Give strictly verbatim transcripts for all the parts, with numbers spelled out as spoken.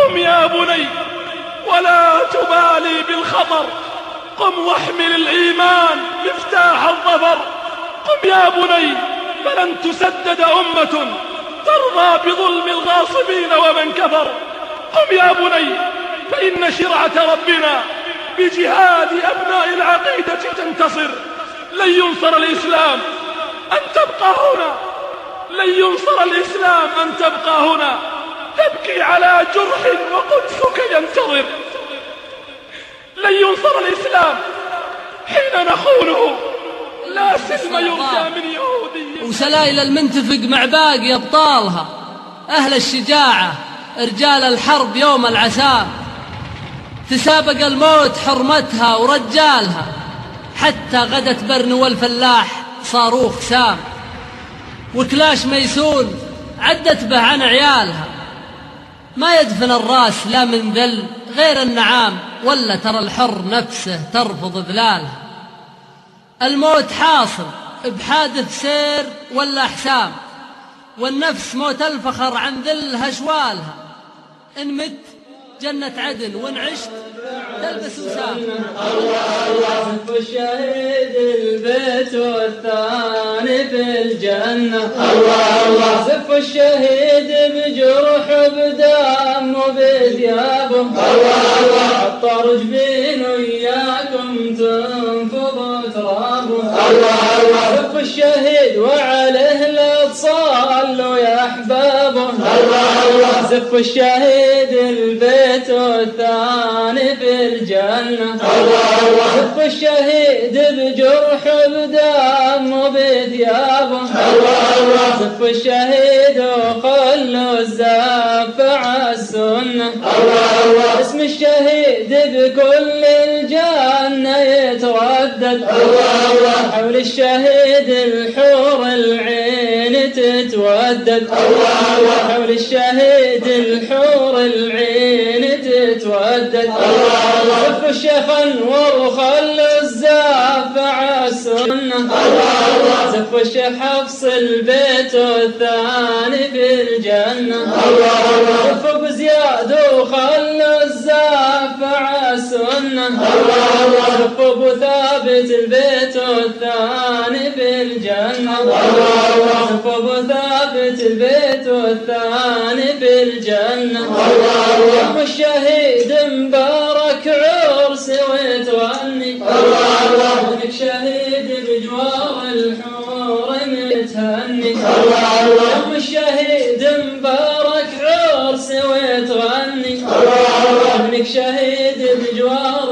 قم يا بني ولا تبالي بالخطر، قم واحمل الإيمان مفتاح الظفر. قم يا بني فلن تسدد أمة ترضى بظلم الغاصبين ومن كفر. قم يا بني فإن شرعة ربنا بجهاد أبناء العقيدة تنتصر. لن ينصر الإسلام أن تبقى هنا، لن ينصر الإسلام أن تبقى هنا تبكي على جرح وقدسك ينتظر. لن ينصر الإسلام حين نخونه، لا سلم يرجى من يهودي. وسلائل المنتفق مع باقي أبطالها أهل الشجاعة رجال الحرب يوم العساء، تسابق الموت حرمتها ورجالها، حتى غدت برنو والفلاح صاروخ سام، وكلاش ميسون عدت به عن عيالها. ما يدفن الراس لا من ذل غير النعام، ولا ترى الحر نفسه ترفض ذلالها. الموت حاصل بحادث سير ولا حسام، والنفس موت الفخر عن ذلها شوالها. إن مت جنة عدن وإن عشت تلبس وسام. الله الله الشهيد البيت والثاني في الجنة. الله الله سف الشهيد بجرح بدم وبثيابه. الله الله عطر جبين وياكم تنفض ترابه. الله الله سف الشهيد وعليه لا تصلوا يا أحبابه. الله الله سف الشهيد البيت والثاني في الجنة. الله الله سف الشهيد بجرح بدم وبثيابه. الله الله سف الشهيد وخلوا الزاف على السنة. الله الله اسم الشهيد بكل الجنة يتردد. الله الله حول الشهيد الحور العين تتودد. الله الله حول الشهيد الحور العين تتودد. الله الله سف الشيخ انور وخلوا الزاف على السنة. الله الله سف الشيخ حفص البيت والثاني في الجنة. الله الله سف ابو زياد وخلوا الزاف على السنة. الله الله سف ابو ثابت البيت والثاني في الجنة. الله الله سف ابو ثابت البيت والثاني في الجنة. الله الله الشهيد مبارك عرس وتغني. الله الله ابنك شهيد بجوار الحور متهني. الله الله الشهيد مبارك عرس وتغني. الله الله ابنك شهيد بجوار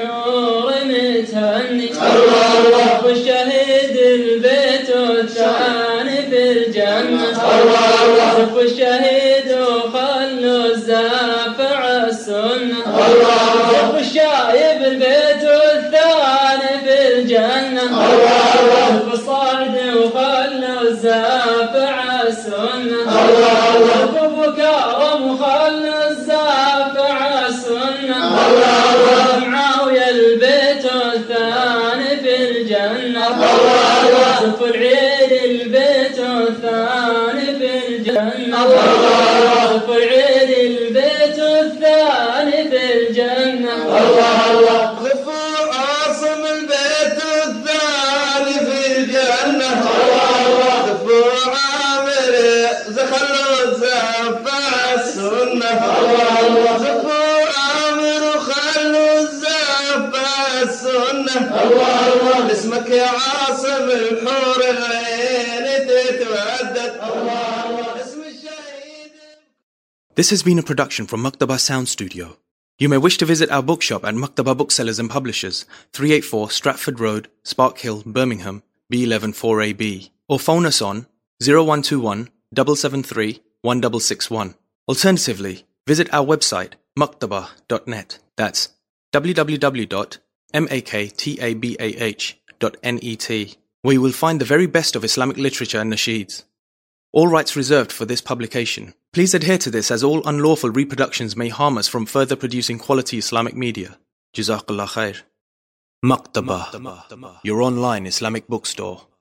الحور متهني. الله الله الشهيد البيت والثاني في الجنة. الله الله سف الشهيد وخلوا الزاف على السنة. الله الله سف الشايب البيت والثاني في الجنة. الله الله سف الصعد وخلوا الزاف على السنة. الله الله سف ابو كرم وخلوا الزاف على السنة. الله الله معاوية البيت والثاني في الجنة. الله الله سف العيد البيت والثاني في الجنة. الله الله سف العيد البيت والثاني في الجنة. الله الله سف عاصم البيت والثاني في الجنة. الله الله سف عامر زخلوا الزاف على السنة. الله الله سف عامر وخلوا الزاف على السنة. الله الله اسمك يا عاصم الحور العين تتودد. الله الله اسم الشهيد. This has been a production from Maktaba Sound Studio. You may wish to visit our bookshop at Maktaba Booksellers and Publishers, three eighty-four Stratford Road, Spark Hill, Birmingham, B eleven four A B, or phone us on zero one two one, seven seven three, one six six one. Alternatively, visit our website maktaba dot net. That's w w w dot maktabah dot net, where you will find the very best of Islamic literature and nasheeds. All rights reserved for this publication. Please adhere to this, as all unlawful reproductions may harm us from further producing quality Islamic media. Jazakallah khair. Maktaba, your online Islamic bookstore.